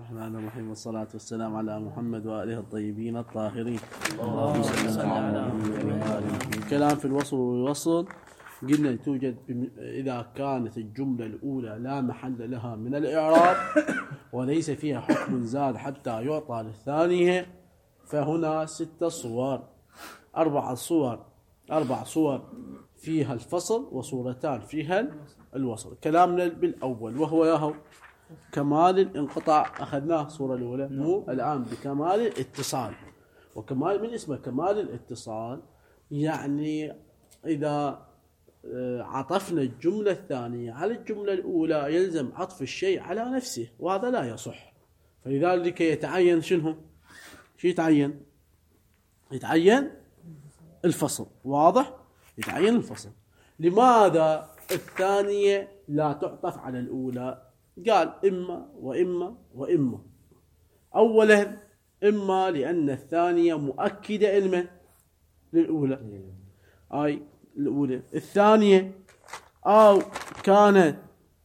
الرحمن الرحيم، والصلاة والسلام على محمد وآله الطيبين الطاهرين. اللهم صل على محمد. الكلام في الوصل والوصل قلنا توجد إذا كانت الجملة الأولى لا محل لها من الإعراب وليس فيها حكم زاد حتى يعطى للثانية، فهنا 6 صور، 4 صور فيها الفصل وصورتان فيها الوصل. كلامنا بالأول وهو ياهو كمال الانقطاع، أخذناه صورة الأولى. مو الآن بكمال الاتصال. وكمال من اسمه كمال الاتصال، يعني إذا عطفنا الجملة الثانية على الجملة الأولى يلزم عطف الشيء على نفسه، وهذا لا يصح. فلذلك يتعين شنو؟ شو يتعين؟ يتعين الفصل. واضح؟ يتعين الفصل. لماذا الثانية لا تعطف على الأولى؟ قال إما وإما وإما. أولا إما لأن الثانية مؤكدة لمن؟ للأولى. أي الأولى. الثانية أو كانت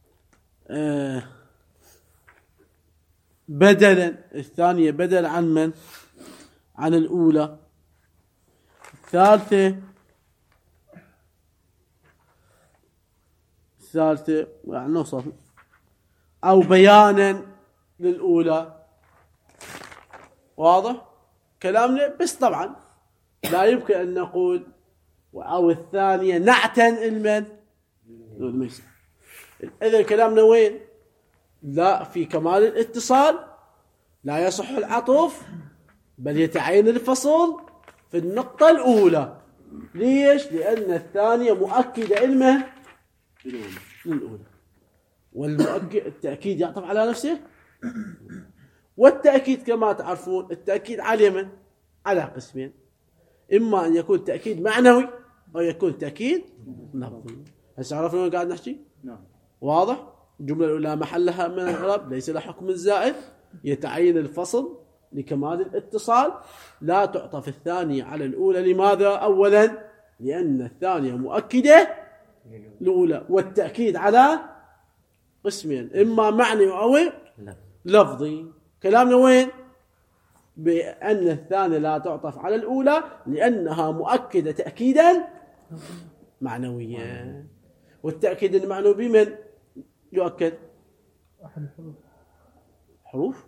بدلا، الثانية بدل عن من؟ عن الأولى. الثالثة يعني نوصل أو بيانا للأولى. واضح كلامنا؟ بس طبعا لا يمكن أن نقول أو الثانية نعتا المن. إذا كلامنا وين؟ لا، في كمال الاتصال لا يصح العطف بل يتعين الفصل في النقطة الأولى. ليش؟ لأن الثانية مؤكدة المن للأولى. والمؤكد التأكيد يعطف على نفسه، والتأكيد كما تعرفون التأكيد على من؟ على قسمين، إما أن يكون تأكيد معنوي أو يكون تأكيد لفظي. هسه عرفنا وين قاعد نحكي؟ نعم. واضح؟ الجملة الأولى محلها من الإعراب ليس لها حكم الزائد، يتعين الفصل لكمال الاتصال، لا تعطف الثانية على الأولى. لماذا؟ أولا لأن الثانية مؤكدة الأولى، والتأكيد على قسمين، إما معنى أو لفظي. كلامنا وين؟ بأن الثانية لا تعطف على الأولى لأنها مؤكدة تأكيدا معنويا. والتأكيد المعنوي بمن يؤكد؟ حروف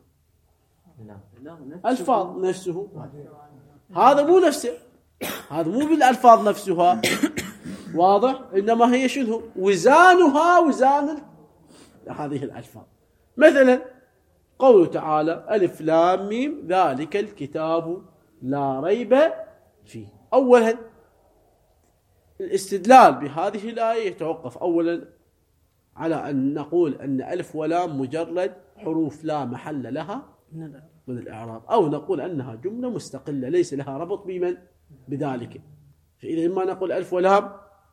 ألفاظ نفسه. هذا مو نفسه، هذا مو بالألفاظ نفسها. واضح؟ إنما هي شنو؟ وزانها وزان هذه الألفاظ. مثلا قوله تعالى ألف لام ميم ذلك الكتاب لا ريب فيه. أولا الاستدلال بهذه الآية يتوقف أولا على أن نقول أن ألف ولام مجرد حروف لا محل لها من الإعراب، أو نقول أنها جملة مستقلة ليس لها ربط بمن؟ بذلك. فإذا إما نقول ألف ولام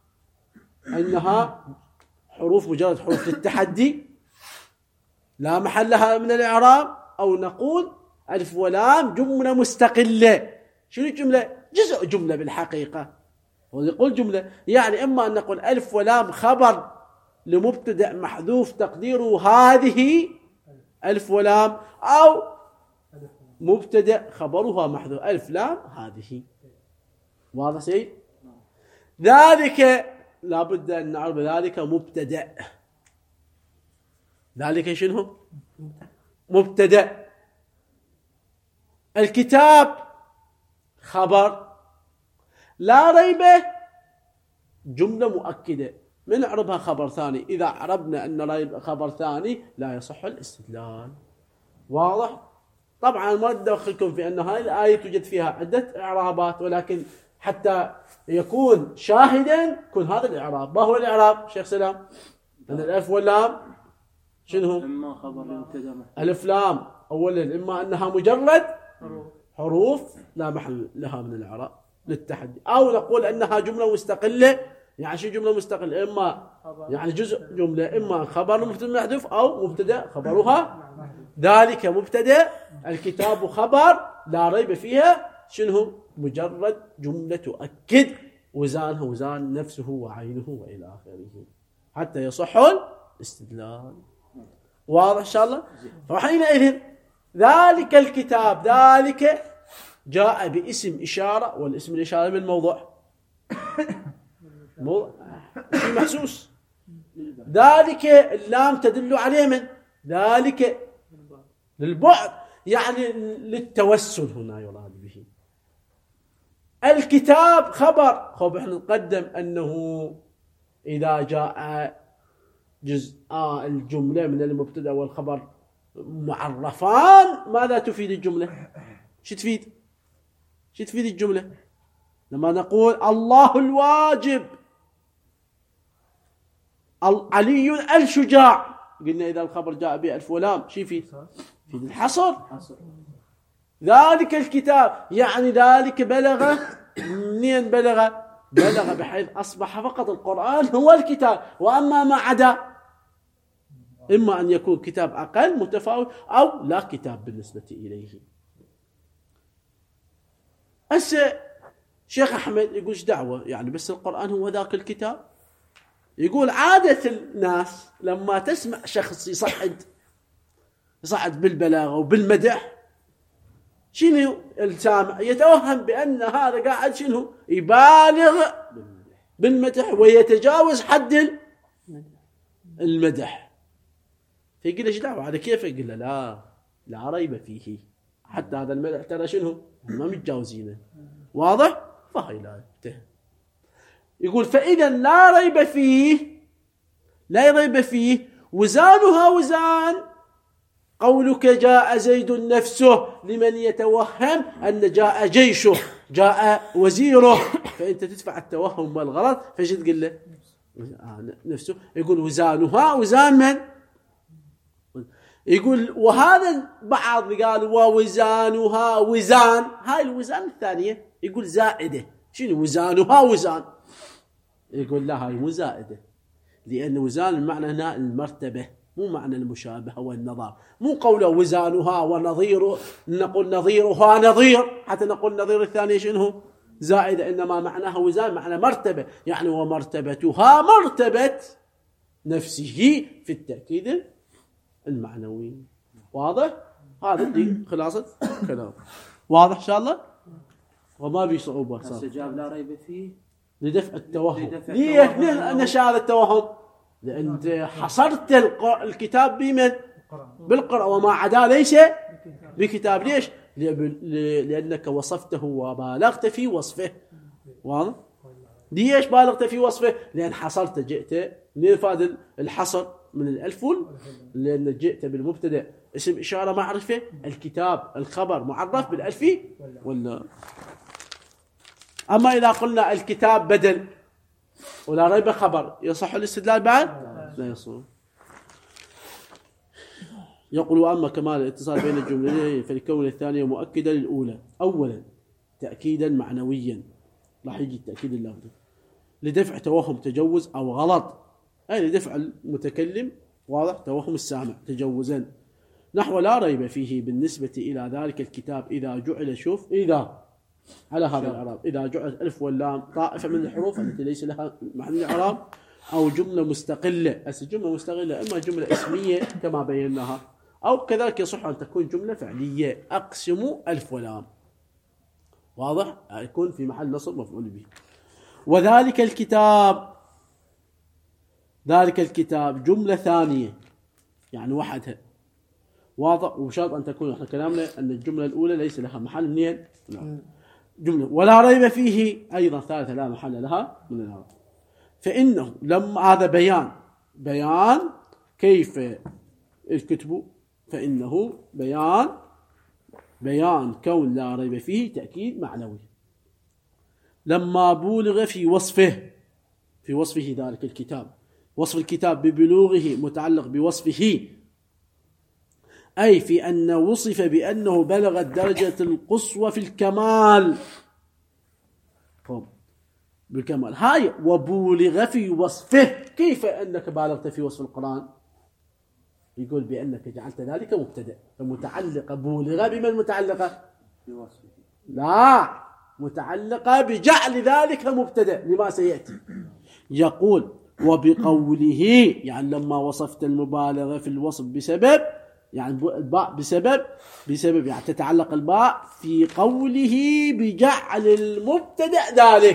أنها حروف مجرد حروف للتحدي لا محل لها من الإعراب، أو نقول ألف ولام جملة مستقلة. شنو الجملة؟ جزء جملة بالحقيقة. ونقول جملة يعني إما أن نقول ألف ولام خبر لمبتدأ محذوف تقديره هذه ألف ولام، أو مبتدأ خبرها محذوف ألف لام هذه. واضح سيد؟ ذلك لابد أن نعرف ذلك مبتدأ. ذلك شنو؟ مبتدأ. الكتاب خبر، لا ريب جملة مؤكدة. من نعربها خبر ثاني؟ إذا عربنا أن ريب خبر ثاني لا يصح الاستدلال. واضح؟ طبعا ما ندخلكم في أن هذه الآية توجد فيها عدة إعرابات، ولكن حتى يكون شاهدا يكون هذا الإعراب. ما هو الإعراب شيخ سلام؟ أن الألف واللام شنو؟ إما خبر مبتدأ. ألف لام أولا إما أنها مجرد حروف لا محل لها من الإعراب للتحدي، أو نقول أنها جملة مستقلة. يعني شو جملة مستقلة؟ إما يعني جزء جملة، إما خبر مبتدأ محذوف أو مبتدأ خبرها. ذلك مبتدأ، الكتاب خبر لا ريب فيها شنو؟ مجرد جملة تؤكد وزانها وزان نفسه وعينه وإلى آخره حتى يصح الاستدلال. واضح إن شاء الله؟ فحينئذ ذلك الكتاب، ذلك جاء باسم إشارة، والاسم الإشارة بالموضوع شيء محسوس. ذلك اللام تدل عليه من ذلك للبعد، يعني للتوسل هنا يراد به. الكتاب خبر، خب احنا نقدم أنه إذا جاء جزء الجملة من المبتدأ والخبر معرفان ماذا تفيد الجملة؟ شو تفيد؟ شو تفيد الجملة؟ لما نقول الله الواجب، علي الشجاع، قلنا إذا الخبر جاء بألف ولام شو يفيد؟ في الحصر. ذلك الكتاب يعني ذلك بلغ، منين بلغ؟ بلغ بحيث أصبح فقط القرآن هو الكتاب، وأما ما عدا إما أن يكون كتاب أقل متفاوت أو لا كتاب بالنسبة إليه. شيخ أحمد يقول إيش دعوة يعني بس القرآن هو ذاك الكتاب؟ يقول عادة الناس لما تسمع شخص يصعد بالبلاغة وبالمدح، شنو السامع يتوهم بأن هذا قاعد شنو يبالغ بالمدح ويتجاوز حد المدح، فيقول ايش دعوة على كيف؟ يقول لا ريب فيه، حتى هذا المدح ترى شنو ما متجاوزينه، واضح؟ فهي لا يتهم. يقول فإذا لا ريب فيه وزانها وزان قولك جاء زيد نفسه، لمن يتوهم أن جاء جيشه جاء وزيره، فأنت تدفع التوهم والغلط، فايش تقول له؟ نفسه. يقول وزانها وزان من؟ يقول وهذا بعض قال ووزانها وزان، هاي الوزان الثانية يقول زائدة. شنو وزانها وزان؟ يقول لا هاي مو زائدة، لأن وزان المعنى هنا المرتبة، مو معنى المشابهة والنظار، مو قوله وزانها ونظير نقول نظيرها نظير حتى نقول نظير الثانية شنو زائدة، إنما معناها وزان معنى مرتبة، يعني ومرتبتها مرتبة نفسه في التأكيد المعنوي. واضح؟ هذا دي خلاصة كلام، واضح إن شاء الله، وما بي صعوبة. استجاب لا ريب فيه لدفع التوهم. ليه نشاذ التوهم؟ لأن حصرت الكتاب بمن؟ بالقرآن، وما عدا ليس بكتاب. ليش؟ لأنك وصفته وبالغت في وصفه. واضح؟ ليش بالغت في وصفه؟ لأن حصرت، جئت لفاد الحصر من الألف، لأن جئت بالمبتدأ اسم إشارة معرفة، الكتاب الخبر معرف بالألف ولا. أما إذا قلنا الكتاب بدل ولا ريب خبر، يصح الاستدلال بعد؟ لا يصح. يقول وأما كمال الاتصال بين الجملتين فالكون الثانية مؤكدة للأولى. أولا تأكيدا معنويا، راح يجي التأكيد اللفظي لدفع توهم تجوز أو غلط، أي لدفع المتكلم واضح توهم السامع تجوزا، نحو لا ريب فيه بالنسبة إلى ذلك الكتاب إذا جعل، شوف إذا على هذا الإعراب، إذا جعلت ألف واللام طائفة من الحروف التي ليس لها محل إعراب، أو جملة مستقلة. الجملة مستقلة إما جملة اسمية كما بيناها، أو كذلك يصح أن تكون جملة فعلية، أقسم ألف ولام، واضح؟ يكون في محل نصب مفعول به. وذلك الكتاب، ذلك الكتاب جملة ثانية يعني وحدها، واضح؟ وشرط أن تكون، احنا كلامنا أن الجملة الأولى ليس لها محل منين؟ جملة ولا ريب فيه أيضا ثالثة لا محل لها من الإعراب. فإنه لما هذا بيان كيف الكتب، فإنه بيان كون لا ريب فيه تأكيد معنوي. لما بولغ في وصفه ذلك الكتاب، وصف الكتاب ببلوغه متعلق بوصفه، أي في أن وصف بأنه بلغ الدرجة القصوى في الكمال بالكمال. هاي وبولغ في وصفه، كيف أنك بالغت في وصف القرآن؟ يقول بأنك جعلت ذلك مبتدأ، فمتعلقة بولغ بمن متعلقة؟ بوصفه. لا، متعلقة بجعل ذلك مبتدأ لما سيأتي. يقول وبقوله، يعني لما وصفت المبالغة في الوصف بسبب يعني الباء بسبب يعني تتعلق الباء في قوله بجعل المبتدأ ذلك.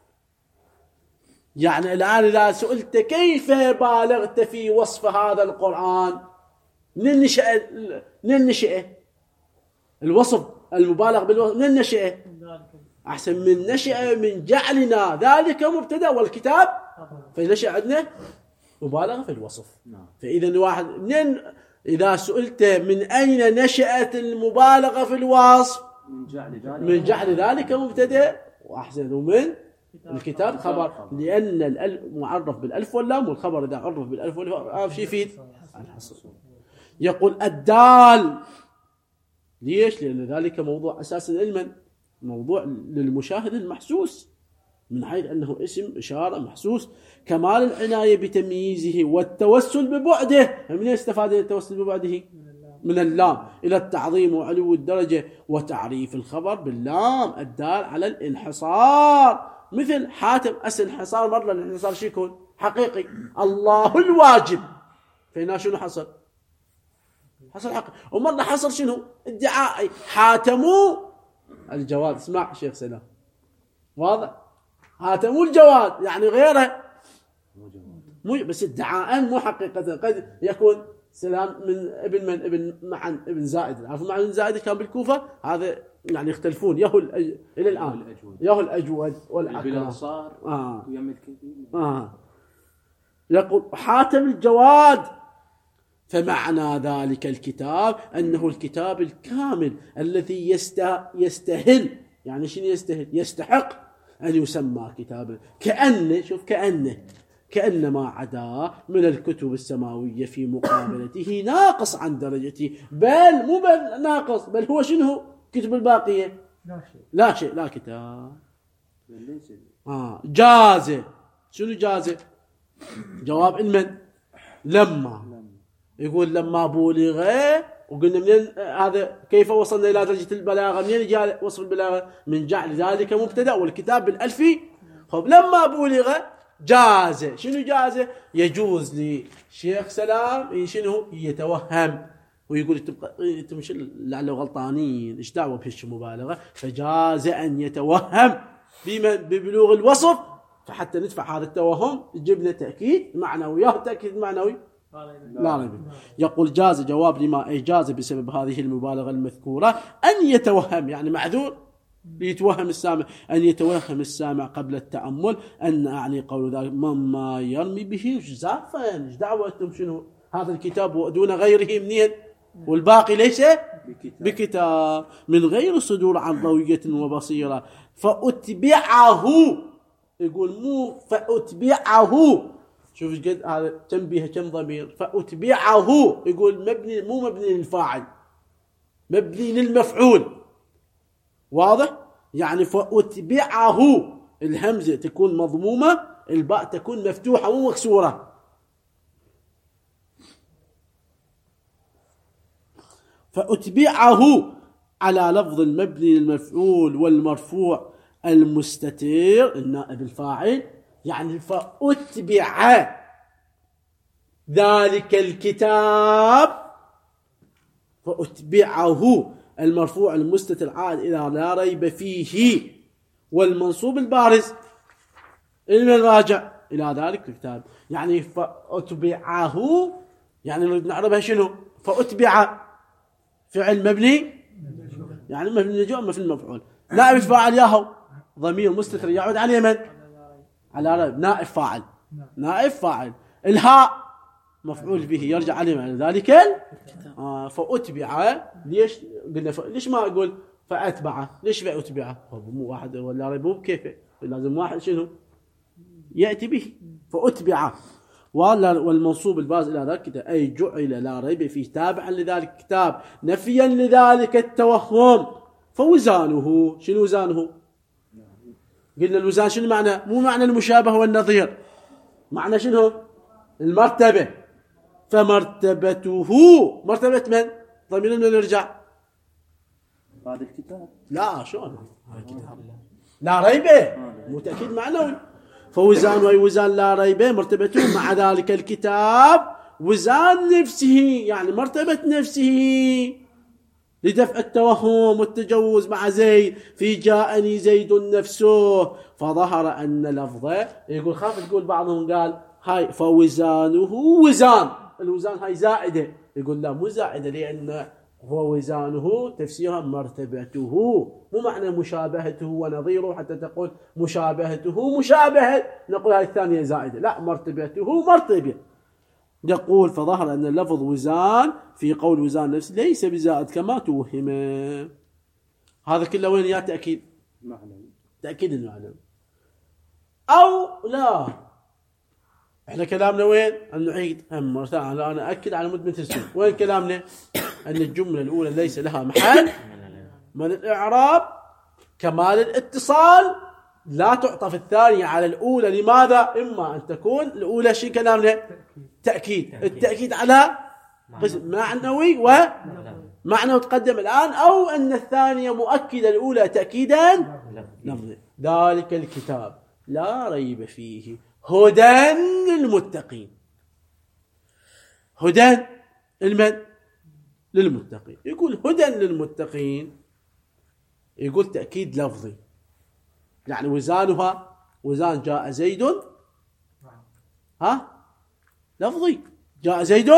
يعني الآن إذا سئلت كيف بالغت في وصف هذا القرآن، من نشأه الوصف المبالغ بالوصف، من نشأه أحسن من نشأ من جعلنا ذلك مبتدأ والكتاب، فنشأ عندنا مبالغة في الوصف. فإذا واحد إذا سئلت من أين نشأت المبالغة في الوصف، من جعل ذلك مبتدأ، وأحسن من الكتاب خبر، لأن الألف معرف بالألف واللام، والخبر إذا عرف بالألف واللام شيء يفيد الحصر. يقول الدال، ليش؟ لأن ذلك موضوع أساسا علما، موضوع للمشاهد المحسوس، من حيث أنه اسم إشارة محسوس. كمال العناية بتمييزه والتوسل ببعده. من يستفاد التوسل ببعده؟ من اللام، إلى التعظيم وعلو الدرجة، وتعريف الخبر باللام الدال على الانحصار. مثل حاتم انحصار، مرة الانحصار شو يكون؟ حقيقي، الله الواجب، فهنا شنو حصل؟ حصل حقيقي. ومرة حصل شنو؟ ادعائي، حاتموا الجواد. اسمع شيخ سلام، واضح؟ حاتموا الجواد يعني غيره، مو بس ادعاء مو حقيقة. قد يكون سلام من ابن معن ابن زائد. عارفوا معن ابن زائد كان بالكوفة، هذا يعني يختلفون، يهو إلى الآن يهو الأجود والأكرم. يقول حاتم الجواد. فمعنى ذلك الكتاب أنه الكتاب الكامل الذي يستهل، يعني شنو يستهل؟ يستحق أن يسمى كتابا. كأنما عدا من الكتب السماوية في مقابلته ناقص عن درجته، بل مو ناقص، بل هو شنو؟ كتب الباقية لا شيء، لا كتاب. جازة. شنو جازة؟ جواب المن لما يقول لما بولغ، وقلنا منين هذا؟ كيف وصلنا إلى درجة البلاغة؟ منين جاء وصف البلاغة؟ من جعل ذلك مبتدأ والكتاب بالألف. خب لما بولغ جاز. شنو جاز؟ يجوز لشيخ سلام شنو يتوهم ويقول انتم مش لعله غلطانين، ايش دعوه بهالشي مبالغه؟ فجاز ان يتوهم ببلوغ الوصف، فحتى ندفع هذا التوهم جبنا تاكيد معنوي. تاكيد معنوي لا ريب. يقول جاز جواب لما أي جاز بسبب هذه المبالغة المذكورة أن يتوهم، يعني معذور ليتوهم السامع، أن يتوهم السامع قبل التأمل أن أعني قول ذلك مما يرمي به جزافا. ايش دعوتهم شنو هذا الكتاب ودون غيره منين؟ والباقي ليس بكتاب، من غير صدور عن ضوية وبصيرة. فأتبعه، يقول مو فأتبعه، شوف قد هذا تنبيه كم ضمير. فأتبعه يقول مبني، مو مبني للفاعل، مبني للمفعول، واضح؟ يعني فأتبعه الهمزة تكون مضمومة، الباء تكون مفتوحة مو مكسورة. فأتبعه على لفظ المبني للمفعول والمرفوع المستتر النائب الفاعل، يعني فأتبع ذلك الكتاب، فأتبعه المرفوع المستتر عاد إلى لا ريب فيه، والمنصوب البارز المراجع إلى ذلك الكتاب. يعني فأتبعه يعني نعربها شنو؟ فأتبع فعل مبني، يعني مبني لجوء في المفعول، نائب الفاعل ياهو ضمير مستتر يعود عن يمن على ريب، نائب فاعل، نائب فاعل. الهاء مفعول به يرجع عليه ذلك فأتبع. ليش قلنا ليش ما أقول فأتبعه؟ ليش فأتبعه؟ مو واحد ولا ريب، مو كيف، لازم واحد شنو يأتي به. فأتبعه والمنصوب البارز إلى ذلك أي جعل لا ريب فيه تابعا لذلك الكتاب نفيا لذلك التوهم. فوزانه شنو وزانه؟ قلنا الوزان شنو معنى؟ مو معنى المشابه والنظير، معنى شنو؟ المرتبة. فمرتبته مرتبة من؟ ضمير من يرجع؟ هذا الكتاب. لا شلون؟ لا ريبه مو تأكيد معنوي. فوزان ويوزان لا ريبه مرتبته مع ذلك الكتاب وزان نفسه يعني مرتبة نفسه لدفع التوهم والتجوز مع زيد في جاءني زيد نفسه، فظهر أن لفظه يقول خاف تقول بعضهم قال هاي فوزانه وزان، الوزان هاي زائدة، يقول لا مو زائدة لأن هو وزانه تفسيرها مرتبته، مو معنى مشابهته ونظيره حتى تقول مشابهته مشابهة نقول هاي الثانية زائدة، لا مرتبته مرتبة. يقول فظهر أن اللفظ وزان في قول وزان نفسه ليس بزائد كما توهم. هذا كله وين يا تأكيد؟ تأكيد المعنى أو لا. احنا كلامنا وين؟ أن نعيد مرة ثانية، أنا أكد على مد مثل وين كلامنا؟ أن الجملة الأولى ليس لها محل من الإعراب، كمال الاتصال، لا تعطف الثانية على الأولى. لماذا؟ إما أن تكون الأولى شيء كلامنا تأكيد، التأكيد على قسم معنوي ومعنى تقدم الآن، أو أن الثانية مؤكدة الأولى تأكيدا لفظي. ذلك الكتاب لا ريب فيه هدى للمتقين. هدى للمتقين، يقول هدى للمتقين، يقول تأكيد لفظي، يعني وزانها وزان جاء زيد لفظي، جاء زيد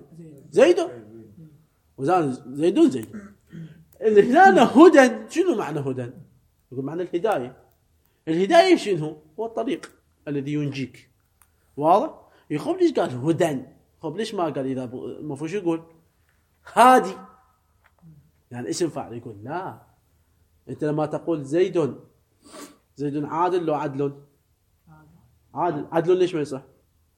وزان زيد. هنا هدى، شنو معنى هدى؟ يقول معنى الهداية. الهداية شنو؟ هو الطريق الذي ينجيك، واضح؟ يخوف ليش قال هدى؟ خب ليش ما قال إذا المفروض يقول هادي يعني اسم فاعل؟ يقول لا، أنت لما تقول زيد عادل لو عدل عدل ليش ما يصح؟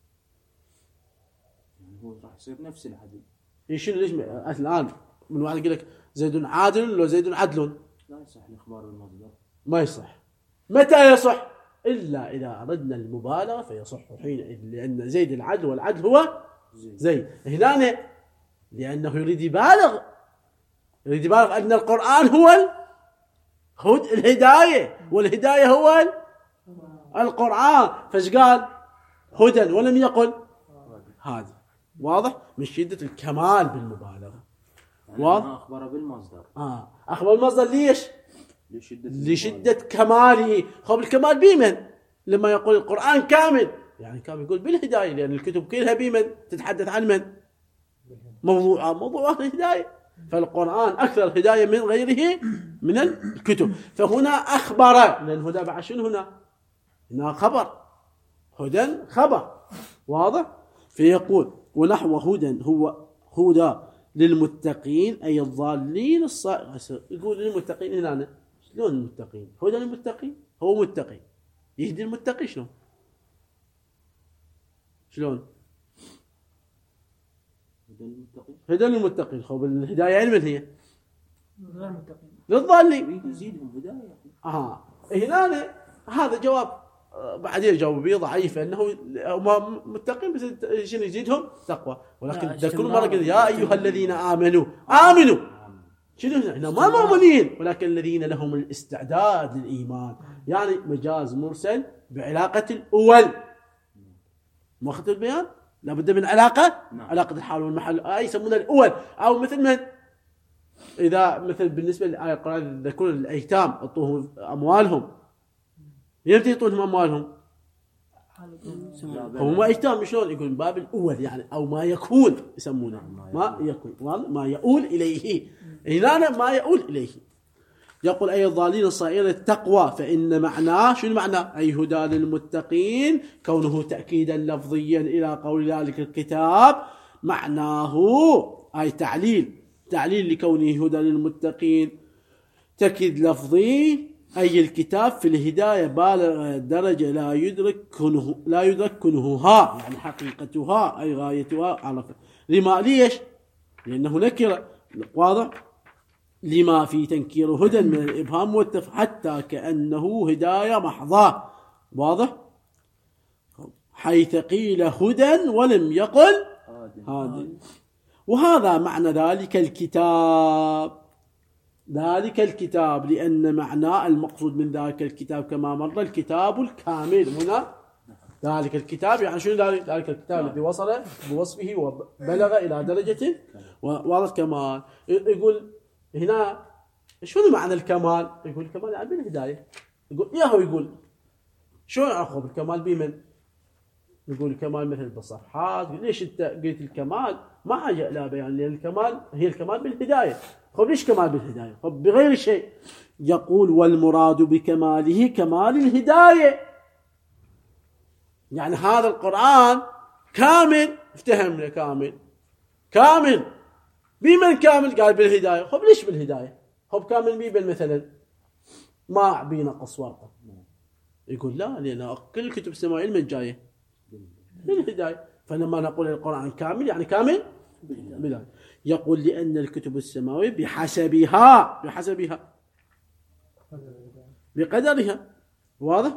هو راح يصير نفس العدل. شنو ليش الآن من واحد يقول لك زيد عادل لو زيد عدل؟ لا يصح الإخبار بالمصدر، ما يصح. متى يصح؟ إلا إذا أردنا المبالغة فيصح حينئذ، لأن زيد العدل والعدل هو زيد. هنا لأنه يريد يبالغ أن القرآن هو الهداية، والهداية هو القرآن، فايش قال؟ هدى ولم يقل هذا. واضح؟ من شدة الكمال بالمبالغة. واضح؟ أخبر بالمصدر. أخبر المصدر ليش؟ لشدة كماله. خب الكمال بمن؟ لما يقول القرآن كامل، يعني كامل يقول بالهداية، لأن الكتب كلها بمن تتحدث عن من؟ موضوع الهداية، فالقرآن أكثر هداية من غيره من الكتب. فهنا أخبر، لأن هدى بعد شنو هنا خبر، هدى خبر، واضح؟ فيقول ونحو هدى هو هدى للمتقين أي الضالين يقول للمتقين هنا شلون المتقين؟ هدى للمتقين، هو متقي يهدي المتقي شلون؟ هدى للمتقين. خب الهداية لمن هي؟ للضالين، يزيدهم هداية. هنا هذا جواب بعدين جاوب به ضعيف، انه متقين بس شنو يزيدهم تقوى، ولكن تذكروا مره قال يا ايها الذين امنوا شنو هنا ما مؤمنين، ولكن الذين لهم الاستعداد للايمان، يعني مجاز مرسل بعلاقه الاول. ما اخذت البيان؟ لابد من علاقه علاقه الحال والمحل، يسمونها الاول. او مثل من اذا مثل بالنسبه للايه القرآن يذكرون الايتام اعطوهم اموالهم، يمتى يعطونهم اموالهم؟ هم ما ايتام شلون؟ يقول باب الاول يعني، او ما يكون يسمونه ما يكون، ما يؤول اليه. هنا ما يؤول اليه. يقول اي الضالين الصائرين التقوى، فان معناه شنو معناه؟ اي هدى للمتقين، كونه تاكيدا لفظيا الى قول ذلك الكتاب، معناه اي تعليل لكونه هدى للمتقين، تاكيد لفظي أي الكتاب في الهداية بالغ درجة لا يدرك كنهها، يعني حقيقتها أي غايتها عرفة. ليش؟ لأنه نكرة، واضح؟ لما في تنكير هدى من الإبهام والتفخيم حتى كأنه هداية محضة، واضح؟ حيث قيل هدى ولم يقل هادي. وهذا معنى ذلك الكتاب، لأن معناه المقصود من ذلك الكتاب كما مر الكتاب الكامل. هنا ذلك الكتاب يعني شنو ذلك الكتاب الذي وصل بوصفه وبلغ إلى درجة واضح كمال. يقول هنا شنو معنى الكمال؟ يقول الكمال يعني بالهداية. يقول يقول شو أخذ الكمال بمن؟ يقول الكمال مثل بالصفحات. ليش أنت قلت الكمال؟ ما حاجة إلى بيان، لأن الكمال هي الكمال بالهداية. خب ليش كمال بالهداية؟ خب بغير شيء. يقول والمراد بكماله كمال الهداية، يعني هذا القرآن كامل، افتهمنا كامل بمن كامل؟ قال بالهداية. خب ليش بالهداية؟ خب كامل بمن مثلا ما بينا قصورته؟ يقول لا، لأن كل الكتب السماوية من جاية بالهداية. فلما نقول القرآن كامل يعني كامل بالهداية. يقول لأن الكتب السماوية بحسبها بقدرها. واضح؟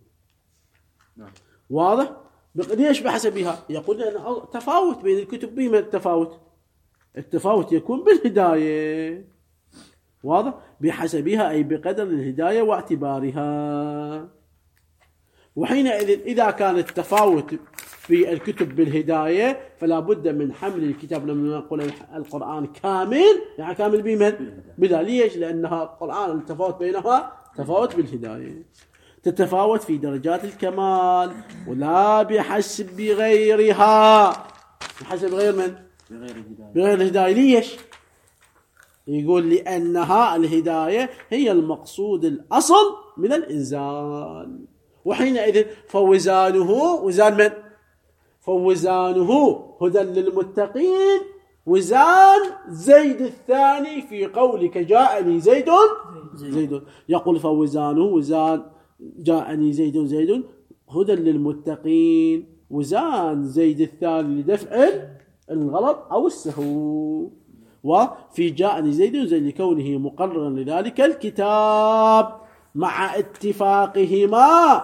واضح؟ ليش بحسبها؟ يقول لأن تفاوت بين الكتب. بما التفاوت يكون بالهداية. واضح؟ بحسبها أي بقدر الهداية واعتبارها. وحينئذ إذا كان التفاوت في الكتب بالهداية فلا بد من حمل الكتاب. لما نقول القرآن كامل يعني كامل بمن؟ بلا. ليش؟ لأنها القرآن التفاوت بينها تفاوت بالهداية. تتفاوت في درجات الكمال ولا بحسب غيرها. بحسب غير من؟ بغير الهداية. ليش؟ يقول لأنها الهداية هي المقصود الأصل من الإنزال. وحينئذ فوزانه وزان من؟ فوزانه هدى للمتقين وزان زيد الثاني في قولك جاءني زيد. يقول فوزانه وزان جاءني زيد هدى للمتقين، وزان زيد الثاني لدفع الغلط أو السهو. وفي جاءني زيد لكونه مقررا لذلك الكتاب مع اتفاقهما.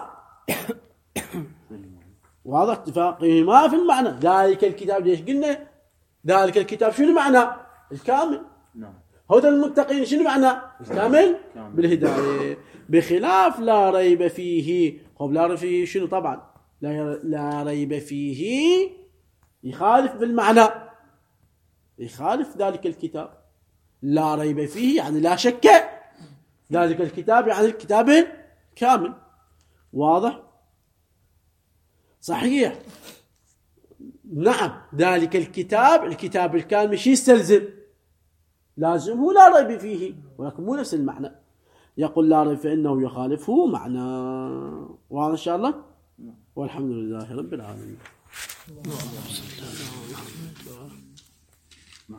واضح؟ اتفاقهما في المعنى. ذلك الكتاب ليش قلنا ذلك الكتاب؟ شنو معنى؟ الكامل. هدى المتقين شنو معنى؟ الكامل بالهداية. بخلاف لا ريب فيه. خب لا ريب فيه شنو؟ طبعا لا ريب فيه يخالف بالمعنى، يخالف ذلك الكتاب. لا ريب فيه يعني لا شك. ذلك الكتاب يعني الكتاب كامل. واضح؟ صحيح. نعم ذلك الكتاب الكامل شي يستلزم؟ لازمه لا ريب فيه، ولكن مو نفس المعنى. يقول لا ريب فإنه يخالفه معنى. واضح إن شاء الله؟ والحمد لله رب العالمين.